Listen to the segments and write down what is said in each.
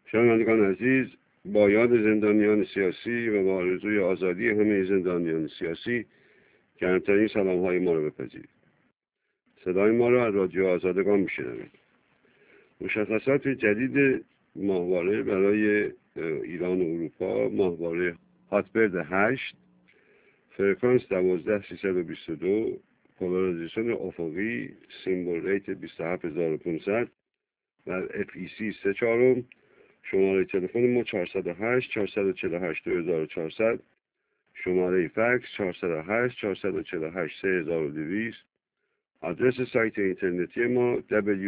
شنوندگان عزیز، با یاد زندانیان سیاسی و با آرزوی آزادی همه زندانیان سیاسی گرمترین سلام‌های ما را بپذیرید. صدای ما را از رادیو آزادگان میشنوید. مشخصات جدید ماهواره برای ایران و اروپا: ماهواره هاتبرد 8، فرکانس 12322، پولاریزیشن افقی، سیمبل ریت 27500 و FEC 3/4. شماره تلفن ما 408 448 2400، شماره فکس 408 448 3200. آدرس سایت اینترنتی ما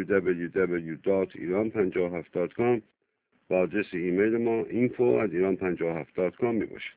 www.iran57.com و آدرس ایمیل ما info@iran57.com می باشد.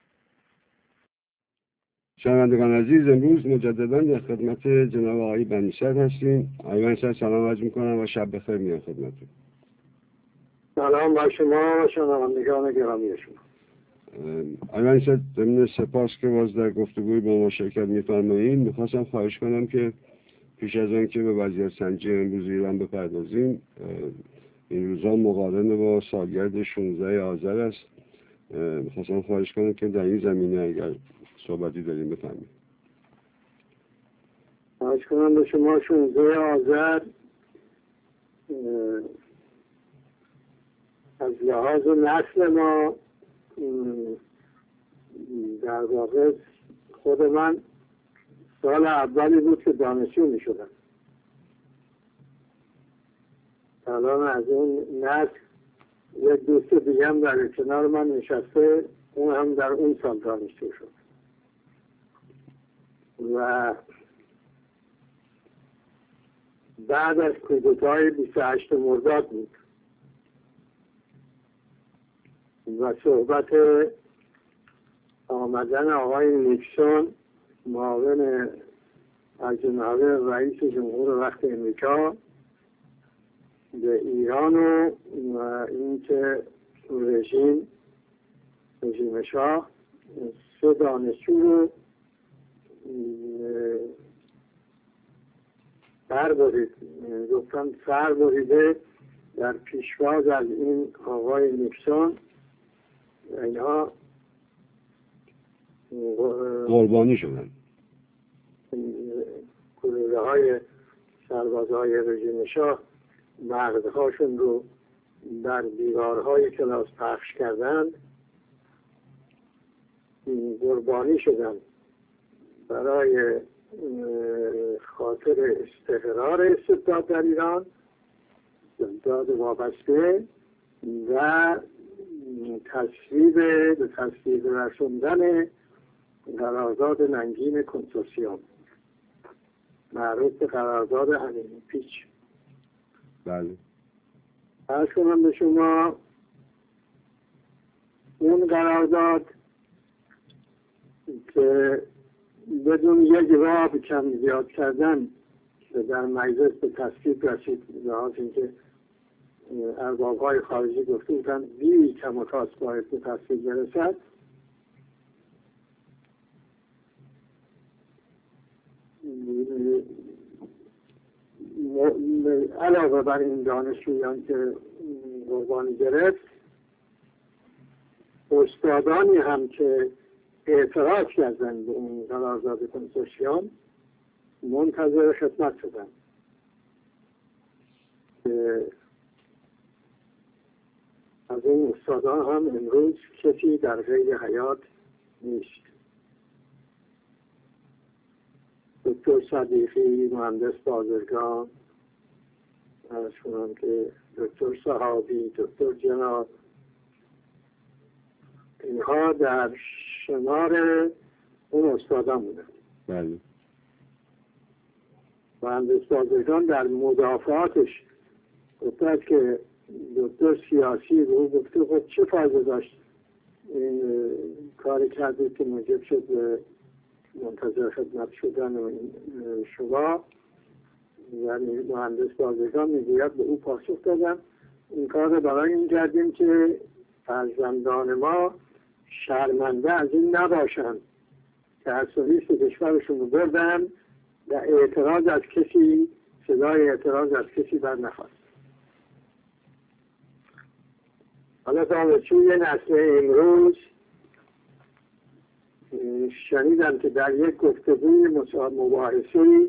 شنوندگان عزیز، امروز مجددا در خدمت جناب آقای بنی‌صدر هستیم. آقای بنی‌صدر سلام عرض می‌کنم و شب بخیر میگم خدمتتون. سلام بر شما و شنوندگان گرامی شما. آقای بنی‌صدر، ضمن سپاس که باز در گفتگوی با ما شرکت می‌فرمایید، می‌خواستم خواهش کنم که پیش از آن که به وضعیت سنجی امروز ایران بپردازیم، این روزا مقارن با سالگرد 16 آذر است، می‌خواستم خواهش کنم که در این زمینه اگر صحبتی داریم بفرمایید. خواهش کنم به شما. 16 آذر از لحاظ نسل ما در واقع خود من سال اولی بود که دانشجو می شدم. الان از اون نسل یک دوست دیگه هم در کنار من نشسته، اون هم در اون سال دانشجو شد و بعد از کودتای 28 مرداد بود و صحبت آمدن آقای نیکسون، معاون جناب رئیس جمهور وقت امریکا، به ایران و اینکه رژیم شاه 3 دانشجو رو سر بریده در پیشواز از این آقای نیکسون، اینها قربانی شدن. گلوله های سربازهای رژیم شاه مغزهاشون رو در دیوارهای کلاس پخش کردند، قربانی شدن برای خاطر استقرار استبداد در ایران، استبداد وابسته و به تصویب رسوندن قرارداد ننگین کنسورسیوم معروف به قرارداد امینی پیچ. بله. عرض کنم به شما اون قرارداد که بدون یک راه کم زیاد کردن که در مجلس به تصویب رسید، لحاظ اینکه ارباب‌های خارجی گفته بودن بی کم و کاست باید به تصویب برسد، علاوه بر این دانشجویان که قربانی گرفت، استادانی هم که اعتراض کردن به اون قرارداد کنسورسیوم منتظر خدمت شدن که از این استادان هم امروز کسی در غیر حیات نیست. دکتر صدیقی، مهندس بازرگان، از کنم که دکتر صحابی، دکتر جناب، اینها در شمار اون استادان بودن. بله. مهندس بازرگان در مدافعاتش گفته که دکتر سیاسی رو گفته خود چه فایده داشت این کاری کرده که موجب شد منتظر خدمت شدن شما. یعنی مهندس بازرگان میگوید به او پاسخ دادم این کار رو برای این کردیم که فرزندان ما شرمنده از این نباشند که از سولیست کشورشون رو بردن و اعتراض از کسی، صدای اعتراض از کسی بر نخواست. حالا دانشجوی نسل امروز شنیدم که در یک گفتگوی مباحثه‌ای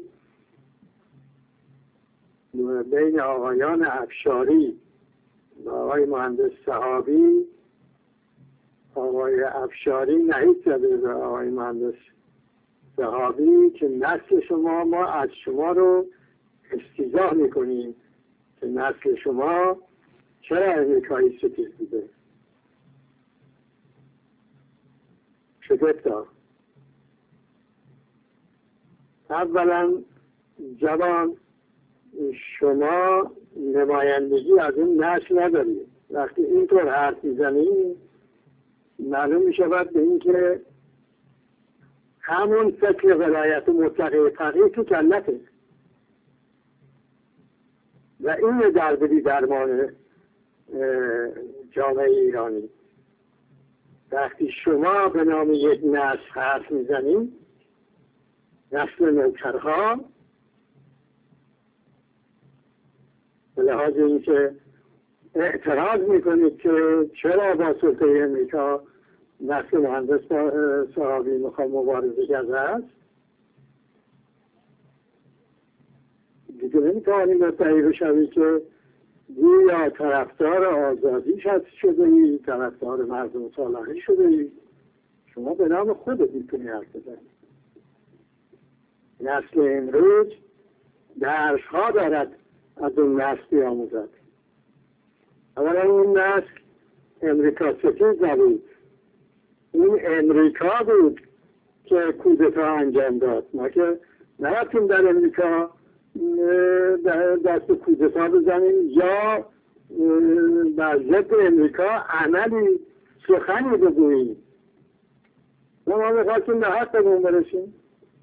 بین آقایان افشاری و آقای مهندس صحابی، آقای افشاری نهید زده به آقای مهندس صحابی که نسل شما، ما از شما رو استیضاح میکنیم که نسل شما چرا امریکایی ستیز بوده. شگفتا اولا جوان، شما نمایندگی از اون نسل ندارید. وقتی اینطور حرف میزنید معلوم میشود به این که همون فکر ولایت مطلقه فقیه تو کلته و این دربدی درمان جامعه ایرانی. وقتی شما به نام یک نسل حرف میزنید، نسل نوکرها، به لحاظ اینکه اعتراض میکنید که چرا با سلطه امریکا نسل مهندس صحابی میخواد مبارزه کرده است، دیگه نمیتوانید مدعی بشوید که گویا طرفدار آزادیش هست شده ای، طرفدار مردم صالحی شده ای. شما به نام خودت میتونی حرف بزنید. نسل امروز درس‌ها دارد از اون نسل بیاموزد. اولا اون نسل امریکا ستیز نبود، این امریکا بود که کودتا انجام داد. ما که نرفتیم در امریکا دست کودتا بزنیم یا بر ضد امریکا عملی سخنی بگوییم. ما میخواستیم به حقمون برسیم.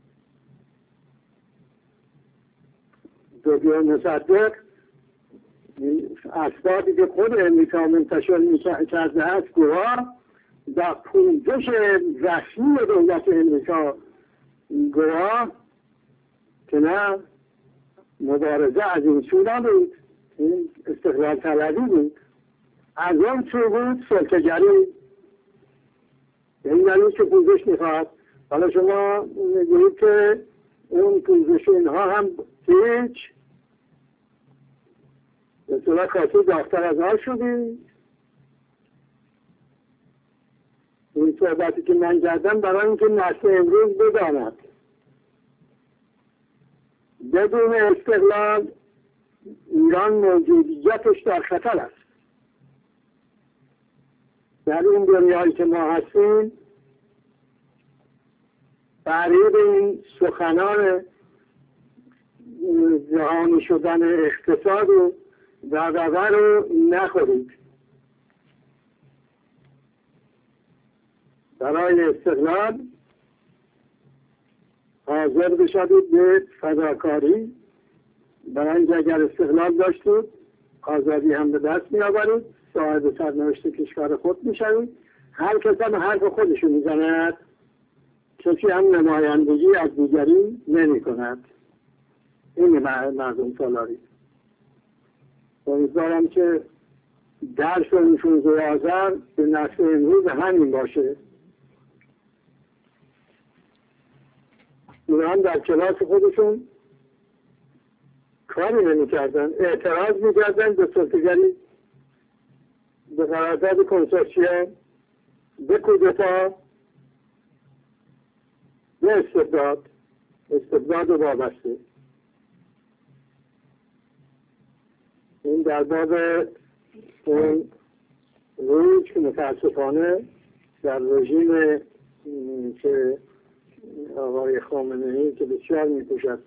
دکتر مصدق اسبابی که خود امریکا منتشر کرده است گواه و پوزش رسمی دولت امریکا گواه که نه مبارزه از این سو نبود، این استقلال طلبی بود، از اون سو بود سلطه‌گری. این دلیل که پوزش میخواد. حالا شما میگویید که اون پوزش اینها هم هیچ به صورت خاصی داختر از حال شدید. این صحبتی که من کردم برای اینکه نسل امروز بداند بدون استقلال ایران موجودیتش در خطر است. در این دنیایی که ما هستیم فریب این سخنان جهانی شدن اقتصاد و دغدغه رو نخورید. برای استقلال حاضر بشوید به فداکاری، برای اینکه اگر استقلال داشتید آزادی هم به دست می آورید، صاحب سرنوشت کشور خود می شوید. هر کس هم حرف خودشو می زند، کسی هم نمایندگی از دیگری نمی کند. این مردم سالاری. امیدوارم که درس اون 16 آذر به نسل امروز همین باشه. ایران در کلاس خودشون کاری نمی کردن، اعتراض می کردن به سلطه‌گری، به قرارداد کنسورسیوم، به کودتا، به استبداد وابسته. این در باب اون روز که متاسفانه در رژیم که آقای خامنه‌ای که بسیار می‌کوشد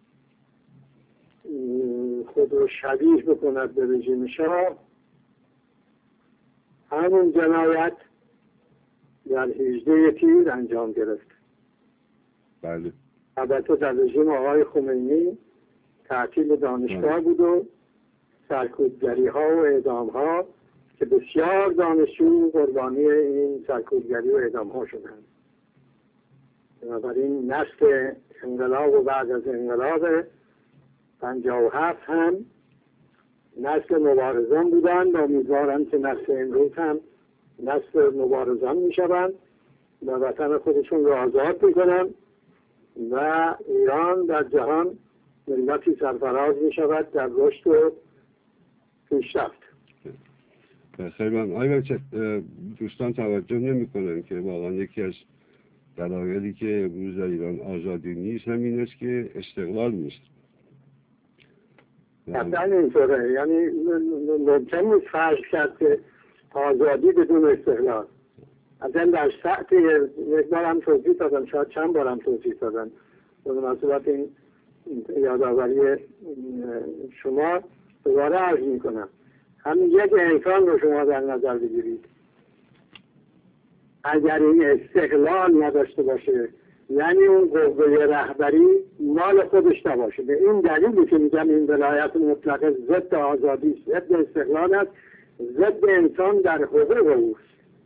خود رو شبیه بکند به رژیم شاه، همون جنایت در 18 تیر انجام گرفت. بله. البته در رژیم آقای خمینی تعطیل دانشگاه بود و سرکوبگری ها و اعدام ها که بسیار دانشجو قربانی این سرکوبگری و اعدام ها شدند. بنابراین نسل انقلاب و بعد از انقلاب 57 هم نسل مبارزان بودند. امیدوارم که نسل امروز هم نسل مبارزان میشوند و وطن خودشون رو آزاد میکنن و ایران در جهان ملتی سرفراز میشود در رشد و پیشرفت. خیلی ممنون. آقای دوستان توجه نمی‌کنن که واقعا یکی از دلایلی که امروز در ایران آزادی نیست همین است که استقلال نیست. قطعا اینطوره. یعنی ممکن نیست فرض کرد که آزادی بدون استقلال. اصلا در سطح یک بارم توضیح دادم، شاید چند بارم توضیح دادم به مناسبت این یادآوری شما دوباره عرض میکنم. همین یک انسان رو شما در نظر بگیرید، اگر این استقلال نداشته باشه، یعنی اون قوه رهبری مال خودش نباشه. به این دلیلی که میگم این ولایت مطلقه ضد آزادی، ضد استقلال است، ضد انسان در حقوق اوست،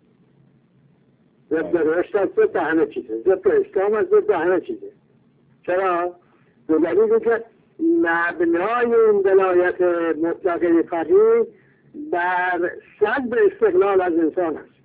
ضد رشد است، ضد همه چیزه، ضد اسلام است، ضد همه چیزه. چرا؟ به دلیلی که مبنای این ولایت مطلقه فقیه بر سلب استقلال از انسان است.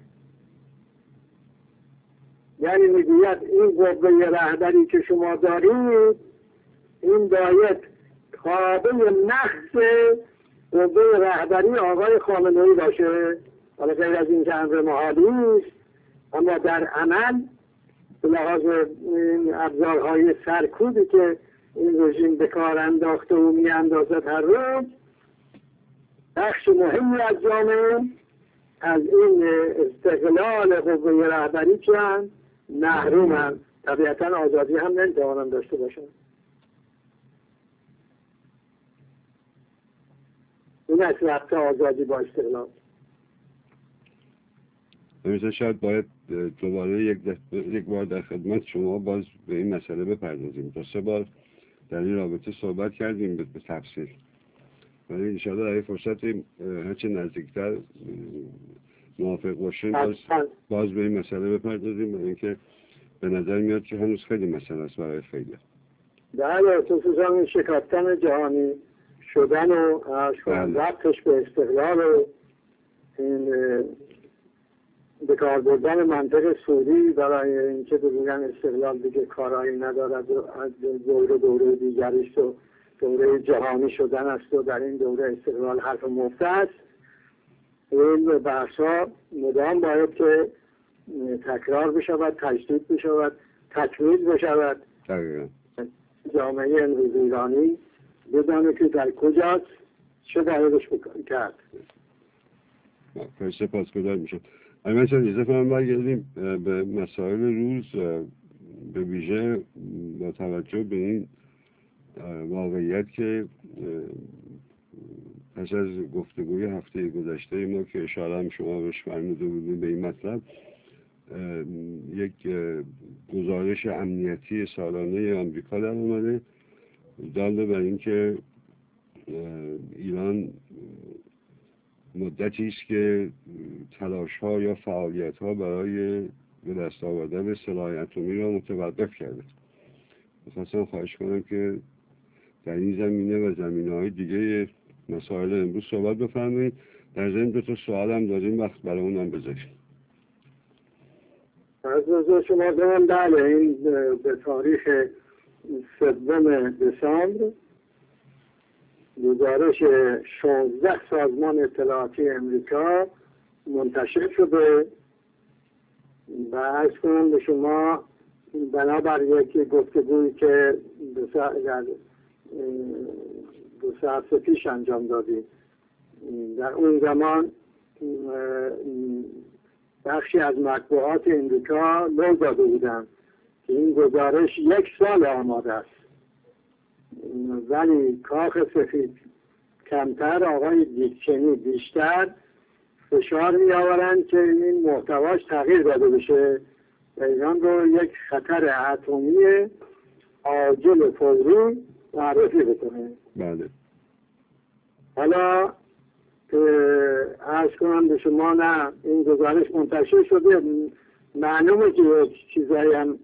یعنی میگوید این قوه رهبری که شما دارید این باید تابع نقص قوه رهبری آقای خامنه‌ای باشه. حالا غیر از این که امر محالی است، اما در عمل به لحاظ این ابزارهای سرکوبی که این رژیم به کار انداخته و میاندازد هر روز، بخش مهمی از جامعه از این استقلال قوه رهبری چند محرومند. طبیعتا آزادی هم نمیتوانند داشته باشند. این است ربط آزادی با استقلال. مثلا شاید باید دوباره یک بار در خدمت شما باز به این مسئله بپردازیم. تا 3 بار در این رابطه صحبت کردیم به تفصیل، ولی انشاءالله در این فرصت هرچه نزدیکتر موافق باشیم باز به این مسئله بپردازیم، برای اینکه به نظر میاد که هنوز خیلی مسئله است برای خیلی. بله، خصوصا این شکستن جهانی شدن و ربطش به استقلال و این به کار بردن منطق سوری برای اینکه بگوین استقلال دیگه کارایی ندارد و از دوره دیگریش و دوره جهانی شدن است و در این دوره استقلال حرف مفت است. این بحث‌ها مدام باید که تکرار بشود، تجدید بشود، تکمیل بشود. جامعه امروز ایرانی بدانه که در کجاست، چه بایدش کرد. سپاسگزار میشم. اما اجازه فرمایید برگردیم به مسائل روز، به ویژه با توجه به این واقعیت که پس از گفتگوی هفته گذشته ما که اشاره هم شما بهش فرموده بودیم به این مطلب، یک گزارش امنیتی سالانه آمریکا در اومده دال بر اینکه ایران مدتی است که تلاش‌ها یا فعالیت‌ها برای به دست آوردن سلاح اتمی را متوقف کرده. می‌خواستم خواهش کنم که در این زمینه و زمینه‌های دیگه مسائل امروز صحبت بفرمایید. در ضمن 2 سوال هم داریم، وقت برای اونم بذاریم. از نظر شما دارم بله، این به تاریخ 3 دسامبر گزارش 16 سازمان اطلاعاتی امریکا منتشر شده و عرض کنم به شما بنابر یک گفتگویی که 2 ساعت پیش انجام دادیم، در اون زمان بخشی از مطبوعات امریکا لو داده بودن که این گزارش 1 سال آماده است، ولی کاخ سفید کمتر، آقای دیکچنی بیشتر فشار می آورند که این محتواش تغییر داده بشه و ایران رو یک خطر اتمی عاجل فوری معرفی بکنه. بله. حالا عرض کنم به شما نه، این گزارش منتشر شده، معلومه که یک چیزایی هم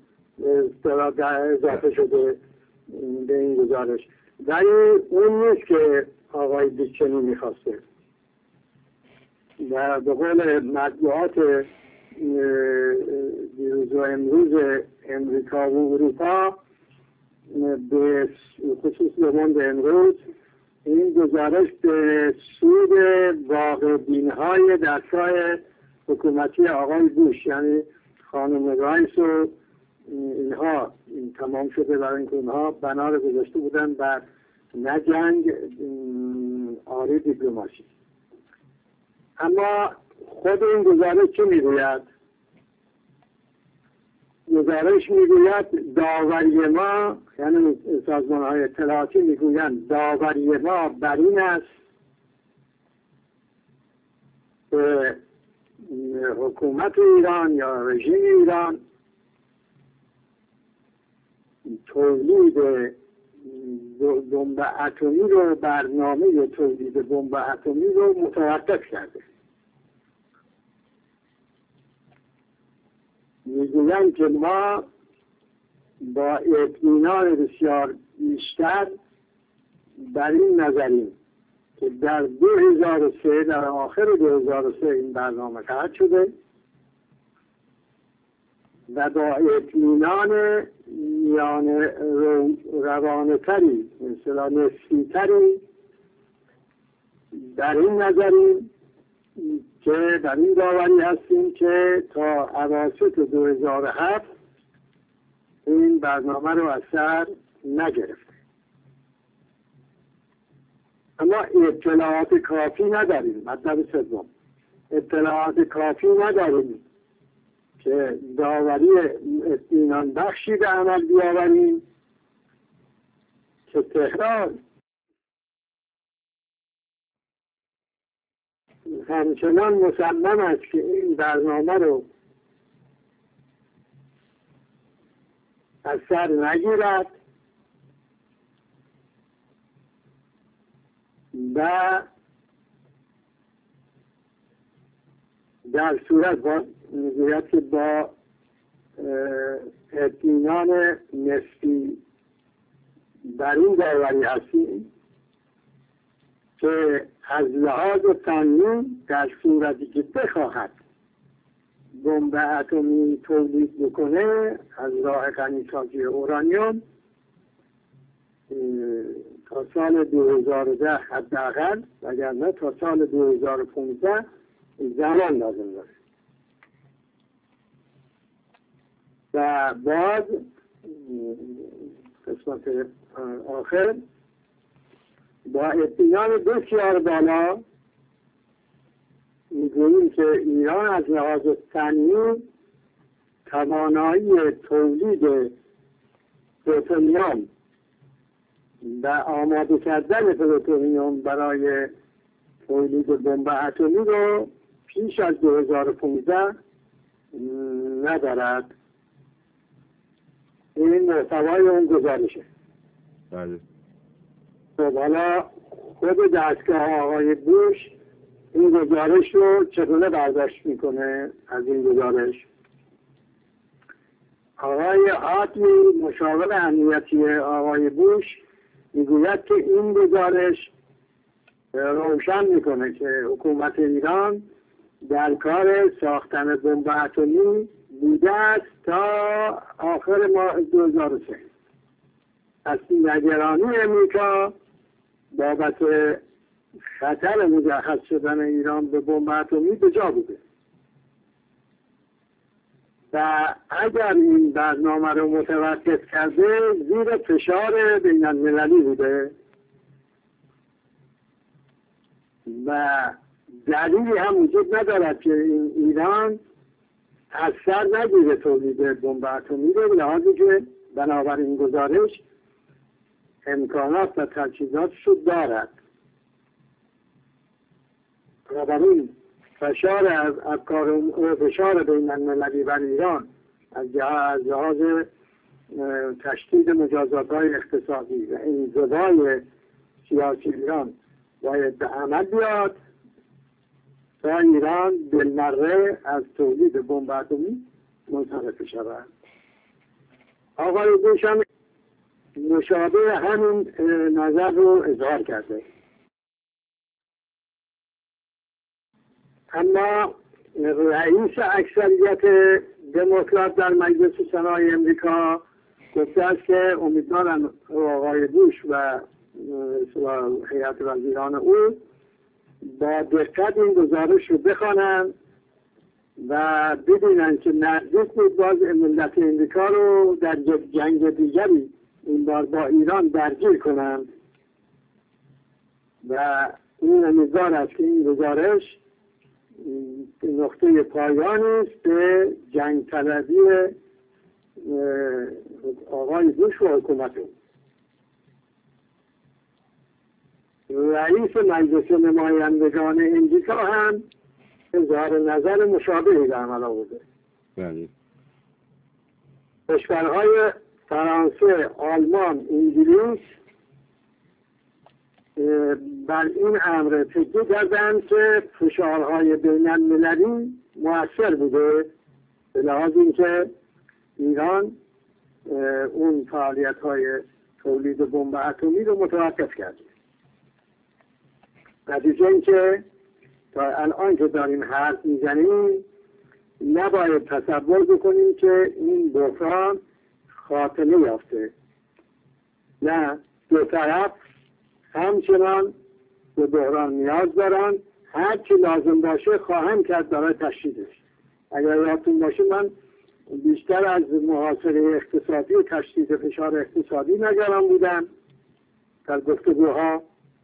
اضافه شده به این گزارش، ولی اون نیست که آقای دیکچنی میخواسته و به قول مطبوعات دیروز و امروز امریکا و اروپا به خصوص به مند امروز این گزارش به سود واقع بین‌های دستگاه حکومتی آقای بوش یعنی خانم رایس و اینها تمام شده برای اینکه اونها بنا رو گذاشته بودن بر نه جنگ آری دیپلماسی. اما خود این گزارش چه میگوید؟ گزارش میگوید داوری ما یعنی سازمان های اطلاعاتی میگویند داوری ما بر این است که حکومت ایران یا رژیم ایران تولید بمب اتمی رو برنامه تولید بمب اتمی رو متوقف کرده. میگویند که ما با اطمینان بسیار بیشتر بر این نظریم که در 2003 در آخر 2003 این برنامه قطع شده و با اطمینان میان روانه تری مثلا نسبی تری در این نظریم که در این داوری هستیم که تا اواسط 2007 این برنامه رو از سر نگرفته. اما اطلاعات کافی نداریم. مطلب سوم، اطلاعات کافی نداریم که داوری اطمینان بخشی به عمل بیاوریم که تهران همچنان مصمم است که این برنامه رو از سر نگیرد و در صورت میگوید که با اطمینان نسبی بر این داوری هستیم که از لحاظ فنی در صورتی که بخواهد بمب اتمی تولید بکنه از راه غنیسازی اورانیوم تا سال 2010 حداقل وگرنه تا سال 2015 زمان لازم داره و بعد قسمت آخر با اطمینان بسیار بالا میگوییم که ایران از لحاظ فنی توانایی تولید پلوتونیوم و آماده کردن پلوتونیوم برای تولید بمب اتمی رو پیش از 2015 ندارد. این محتوای اون گزارشه. بله. خب حالا خود دستگاه آقای بوش این گزارش رو چگونه برداشت میکنه از این گزارش؟ آقای آتلی مشاور امنیتی آقای بوش میگوید که این گزارش روشن میکنه که حکومت ایران در کار ساختن بمب اتمی بوده است تا آخر ماه 2003. از نگرانی امریکا بابت خطر مجهز شدن ایران به بمب اتمی به جا بوده و اگر این برنامه رو متوقف کرده زیر فشار بین المللی بوده و دلیلی هم وجود ندارد که این ایران از سر نگیره تولید بمب اتمی رو، به لحاظی که بنابراین گزارش امکانات و تجهیزاتش رو دارد. بنابراین فشار از افکار فشار بین المللی بر ایران از لحاظ تشدید مجازات‌های اقتصادی و انزوای سیاسی ایران باید به عمل بیاد تا ایران بالمره از تولید بمب اتمی منصرف شود. آقای بوش هم مشابه همین نظر رو اظهار کرده. اما رئیس اکثریت دموکرات در مجلس سنای امریکا گفته است که امیدوارم آقای بوش و هیئت وزیران او با دقت این گزارش رو بخوانند و ببینند که نزدیک بود باز ملت امریکا رو در جنگ دیگری این بار با ایران درگیر کنند و این امیدوار است که این گزارش نقطه پایانی است به جنگ طلبی آقای بوش و حکومت او. رئیس مجلس نمایندگان امریکا هم اظهار نظر مشابهی در عمل آورده. بله. کشورهای فرانسه، آلمان، انگلیس بر این امر تکیه کردند که فشارهای بین المللی مؤثر بوده به لحاظ اینکه ایران اون فعالیت‌های تولید بمب اتمی رو متوقف کرد. نتیجه این که تا الان که داریم حرف میزنیم نباید تصور بکنیم که این بحران خاتمه یافته. نه، دو طرف همچنان به بحران نیاز دارن، هر چی لازم باشه خواهم کرد برای تشدیدش. اگر یادتون باشه من بیشتر از محاصره اقتصادی و تشدید فشار اقتصادی نگران بودم در گفتگوها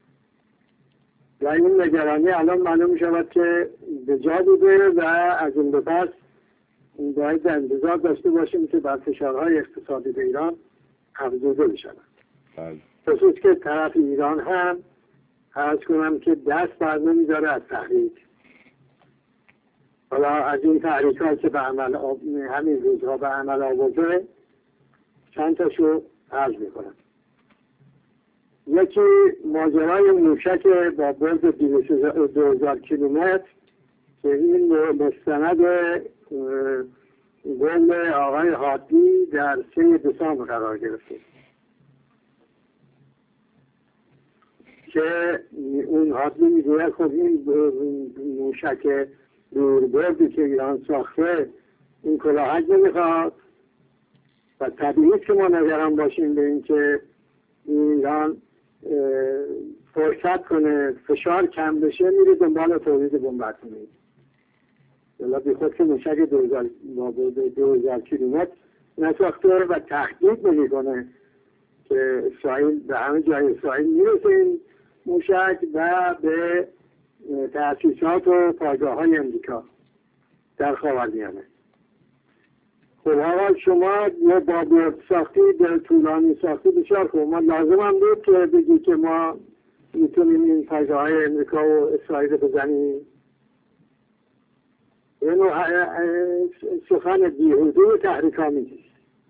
و این نگرانی الان معلوم شود که به جا بوده و از این به پس باید انتظار داشته باشیم که بر فشارهای اقتصادی به ایران افزوده بشود. خصوص که طرف ایران هم عرض کنم که دست بر نمی‌داره از تحریک. حالا از این تحریک‌ها که به عمل همین روزها به عمل آورده چند تاشو عرض می‌کنم. یکی ماجرای موشک با برد 2000 کیلومتر که این مستند گل آقای حادی در 3 دسامبر قرار گرفته که اون حادی میگوید خب این موشک دوربردی که ایران ساخته این کلاهک نمیخواد و طبیعی که ما نگران باشیم به این که ایران فرصت کنه فشار کم بشه میره دنبال تولید بمب اتمی. والا بی خود که موشک 2000 کیلومتر نساخته و تهدید نمیکنه که اسرائیل به همه جای اسرائیل میرسه این موشک و به تأسیسات و پایگاه‌های امریکا در خاورمیانه. خب حالا شما یه بابورد ساختی در طولانی ساختی بسیار خوب، ما لازم هم بود که بگی که ما میتونیم این پایگاه‌های امریکا و اسرائیل بزنیم. اینو سخن بیهوده و تحریک‌آمیزی.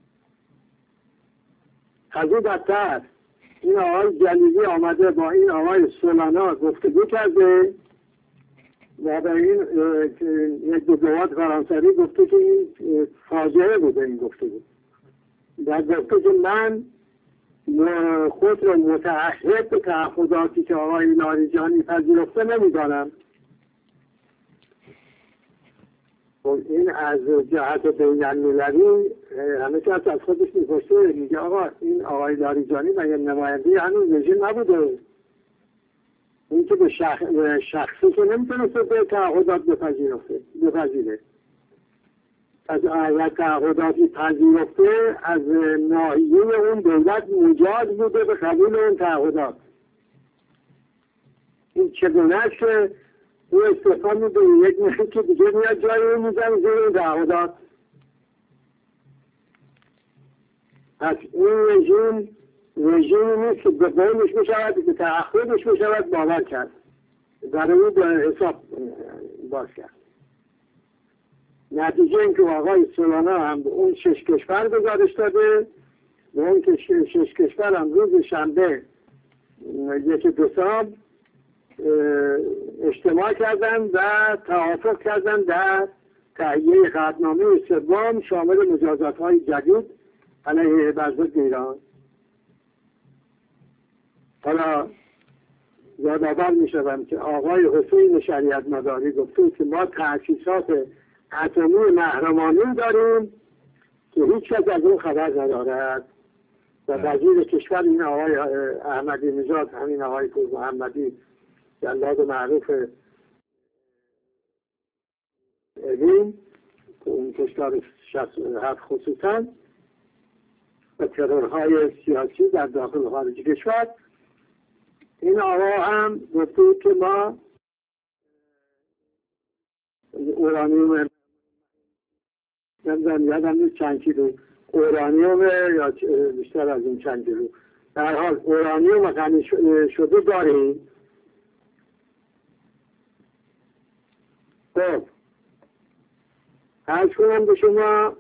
از این بدتر این آقای جلیلی آمده با این آقای سولانا گفتگو کرده و به این یک دیپلمات فرانسوی گفته که این فاجعه بوده این گفتگو. و گفته که من خود را متعهد به تعهداتی که آقای لاریجانی پذیرفته نمی‌دانم. این از جهت بین المللی همه کس از خودش میپرسه، میگه آقا این آقای لاریجانی مگه نماینده هنوز رژیم نبوده؟ این که به شخصی که نمیتونسته به تعهدات بپذیره. از تعهداتی پذیرفته از ناحیه اون دولت مجاز بوده به قبول اون تعهدات. این چگونه است که او استفاده میده یک میشه که دیگه میاد جای اون میزن زیر اون تعهدات. پس این رژیمی نیست که به قولش بشود به تعهدش بشود باور کرد برای او به حساب باز کرد. نتیجه این که آقای سولانا هم به اون 6 کشور گزارش داده و اون که 6 کشور هم روز شنبه 1 دسامبر اجتماع کردن و توافق کردن در تهیه قطعنامه سوم شامل مجازات‌های جدید علیه بر ضد ایران. حالا یادآور میشوم که آقای حسین شریعت مداری گفته که ما تأسیسات اتمی محرمانه داریم که هیچ کس از اون خبر ندارد و وزیر کشور این آقای احمدی نژاد، همین آقای پور محمدی جلاد معروف اوین که اون کشور 67 خصوصا و ترورهای سیاسی در داخل خارج کشور، این آقا هم گفته که ما اورانیوم نمیدونم یادم نیست چند کیلو اورانیوم یا بیشتر از این چند کیلو، در حال اورانیوم غنی شده داریم. خب عرض کنم به شما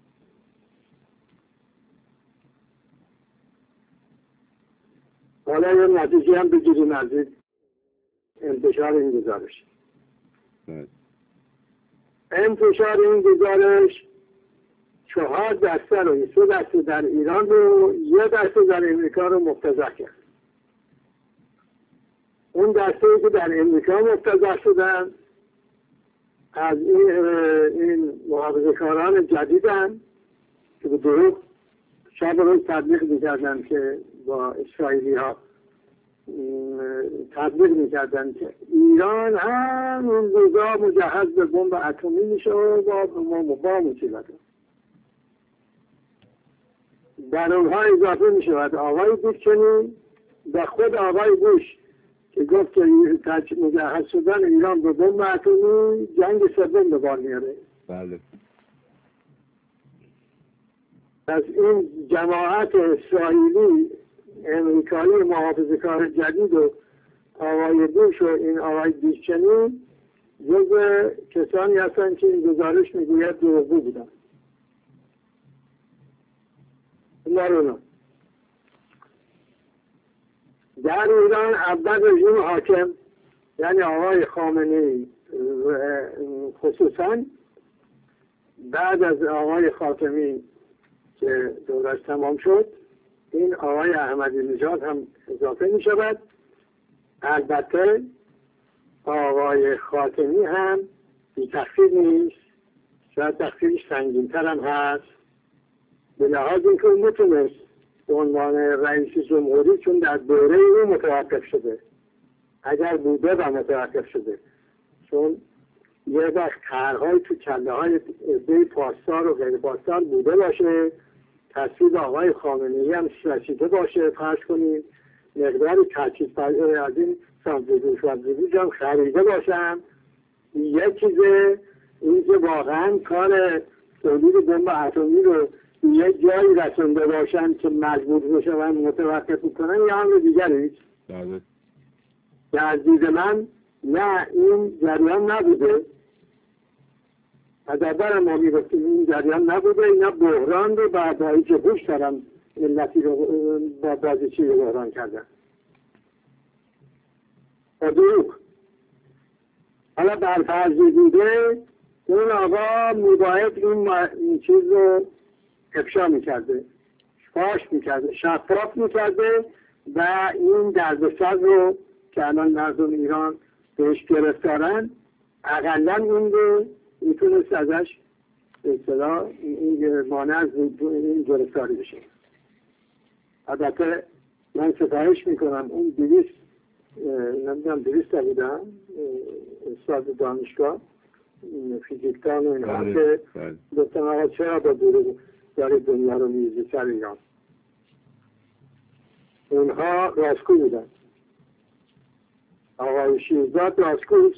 حالا یه نتیجه هم بگیریم از انتشار این گزارش. انتشار این گزارش 4 دسته رو، 3 دسته در ایران رو، 1 دسته در امریکا رو مفتضح کرد. اون دسته که در امریکا مفتضح شدن از این محافظه‌کاران جدیدن که به دروغ شب روز تبلیغ میکردن که با اسرائیلی ها تبلیغ میکردن که ایران هم اون روزا مجهز به بمب اتمی میشه و با مصیبت در اونها اضافه میشود آقای بوشنی و خود آقای بوش که گفت که مجهز شدن ایران به بمب اتمی جنگ سوم به بار میاره. بله. از این جماعت اسرائیلی امریکایی محافظه‌کار جدید و آقای بوش و این آقای بیشچنی جزء کسانی هستند که این گزارش میگوید دروغگو بودن. نارونا در ایران اول رژیم حاکم یعنی آقای خامنه‌ای خصوصا بعد از آقای خاتمی که دورش تمام شد این آقای احمدی نژاد هم اضافه می شود. البته آقای خاتمی هم بی تقصیر نیست، شاید تقصیرش سنگین‌تر هم هست به لحاظ اینکه اون میتونست به عنوان رئیس جمهوری، چون در دوره او متوقف شده، اگر بوده و متوقف شده، چون یه وقت طرح‌های تو کله‌های عده پاسدار و غیر پاسدار بوده باشه، تصویب آقای خامنه‌ای هم رسیده باشه، فرض کنیم مقدار تجهیز از این سانتریفیوژ هم خریده باشم. یک چیزه این که واقعا کار تولید بمب اتمی رو یه جایی رسونده باشن که مجبور بشن متوقف کنن یا امر دیگری است. بله. در دید من نه این جریان نبوده. از اول ما میگفتیم این جریان نبوده، اینا بحران رو بعد از اینکه بوش دارن ملتی رو با بازیچی رو بحران کردن. و دروغ. حالا برفرضی بوده اون آقا میباید این چیز رو افشا میکرده، فاش میکرده، شفاف میکرده و این دردسر رو که الان مردم ایران بهش گرفتارن اقلا این رو میتونست ازش به اصطلاح این مانع از این گرفتاری بشه. البته من ستایش میکنم اون 200 نمیدونم 200 بودم استاد دانشگاه فیزیکدان و اینها که گفتن آقا چرا با داره دنیا رو میزه سر ایران. اونها راستگو بودن. آقای شیرزاد راستگوست.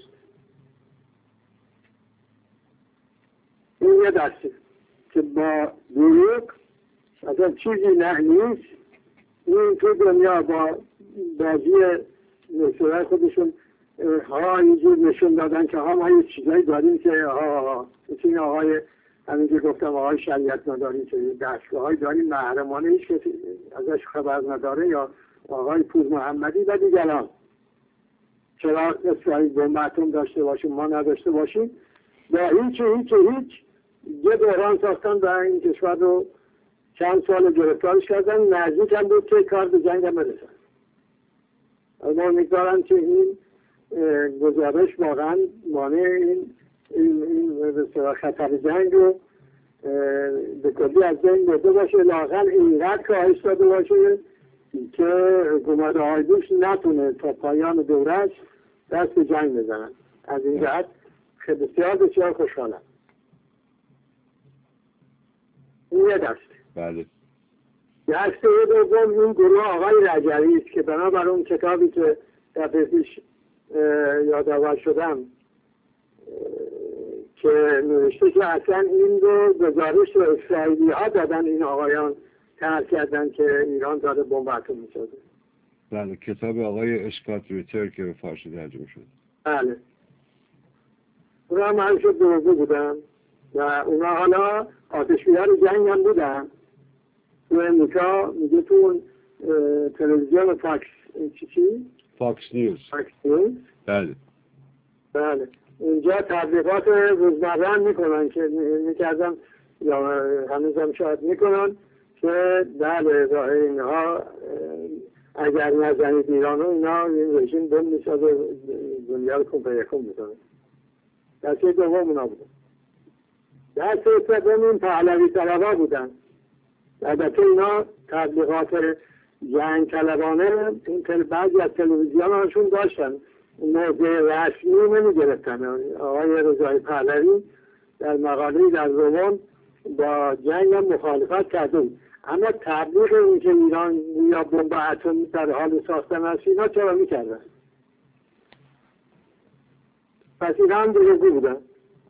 این یه دسته که با دروغ اصلا چیزی نیست. این تو دنیا با بازی نشونه خودشون اینجور نشون دادن که ما یه چیزایی داریم که این آقای همین که گفتم آقای شریعت مداری که دستگاه‌هایی داریم محرمانه هیچ کسی ازش خبر نداره یا آقای پور محمدی و دیگران. چرا اسرائیل بمب اتم داشته باشیم ما نداشته باشیم؟ و هیچ یه بحران ساختن و این کشور رو چند سال گرفتارش کردن، نزدیک هم بود که کار به جنگ هم برسن. اما امیدوارم که این گزارش واقعا مانع این خطر جنگ رو به کلی از بین برده باشه، لااقل اینقدر کاهش داده باشه که حکومت آیدوش نتونه تا پایان دورش دست به جنگ بزنن. از این جهت خیلی بسیار خوشحالم. این یه دست. بله. دسته دوم این گروه آقای رجوی است که بنابر اون کتابی که دفعه پیش یادآور شدم که نوشته که اصلا این رو گزارش رو اسرائیلی ها دادن، این آقایان طرح کردن که ایران داره بمب اتمی می‌سازه. بله، کتاب آقای اسکات ریتر که به فارسی ترجمه شد. بله. اونا هم همیشه دروغگو بودن و اونا حالا آتش‌بیار جنگ هم بودن. تو امریکا میگه تو تلویزیون فاکس فاکس نیوز. بله. بله. اونجا تبلیغات روزمره هم میکنن که میکردم یا هنوزم شاید میکنن که بله اینها اگر نزنید ایران رو اینا این رژیم بم میسازه دنیا رو کمپیکم میکنه. دسته دوم اونا بودن. دسته سوم این پهلوی طلبا بودن. البته اینا تبلیغات جنگ طلبانه این بعضی از تلویزیون هاشون داشتن، موضع رسمی نمیگرفتن. آقای رضایی پهلوی در مقاله در رومان با جنگ هم مخالفت کرده، اما تبلیغ این که ایران یا بمب اتمی در حال ساختن است اینا چرا میکردن؟ پس اینا هم دروغگو بودن.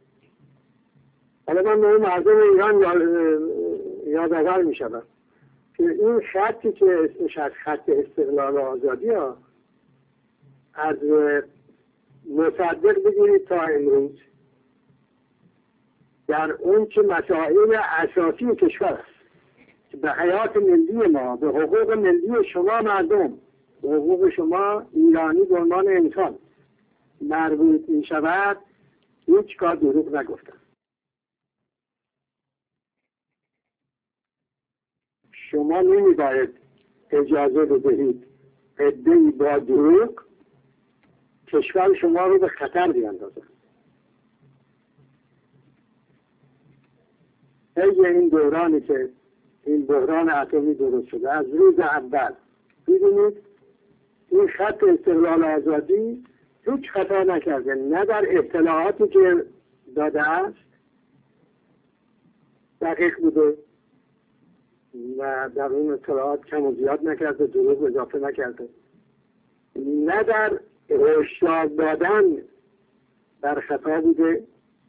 حالا من به مردم ایران یادآور میشم که این خطی که اسمش از خط استقلال و آزادی ها از مصدق بگیرید تا امروز در اون که مسائل اساسی کشور است که به حیات ملی ما، به حقوق ملی شما مردم، به حقوق شما ایرانی به عنوان انسان مربوط می شود، هیچ کار دروغ نگفتن. شما نمی باید اجازه بدهید عده‌ای با دروغ کشور شما رو به خطر بیاندازن. این دورانی که این بحران اتمی درست شده از روز اول ببینید این خط استقلال آزادی هیچ خطا نکرده، نه در اطلاعاتی که داده است دقیق بوده و در اون اطلاعات کم و زیاد نکرده، دروغ اضافه نکرده، نه در هشدار دادن در خطا بوده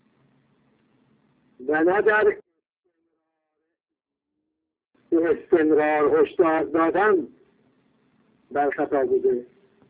و نه در استمرار هشدار دادن در خطا بوده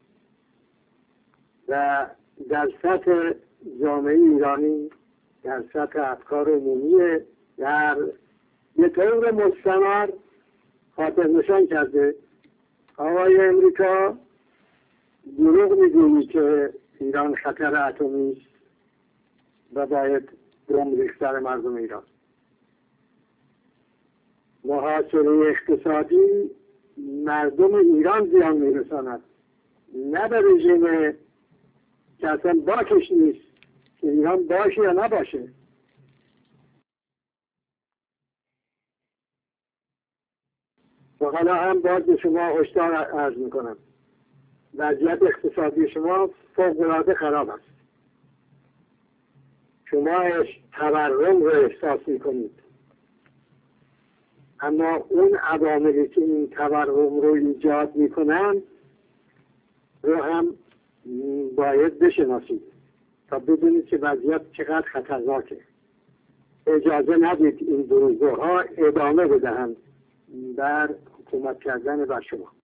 و در سطح جامعه ایرانی، در سطح افکار عمومی، در به طور مستمر خاطر نشان کرده. آقای امریکا دروغ میگویی که ایران خطر اتمی است و باید بمب ریخت در مردم ایران. محاصره اقتصادی مردم ایران زیان میرساند، نه به رژیم که اصلا باکش نیست که ایران باشه یا نباشه. و حالا هم باز به شما هشدار عرض میکنم، وضعیت اقتصادی شما فوق‌العاده خراب است. شما تورم رو احساس میکنید، اما اون عواملی که این تورم رو ایجاد میکنن رو هم باید بشناسید تا بدونید که وضعیت چقدر خطرناکه. اجازه ندید این دروغگوها ادامه بدهند در حکومت کردن بر شما.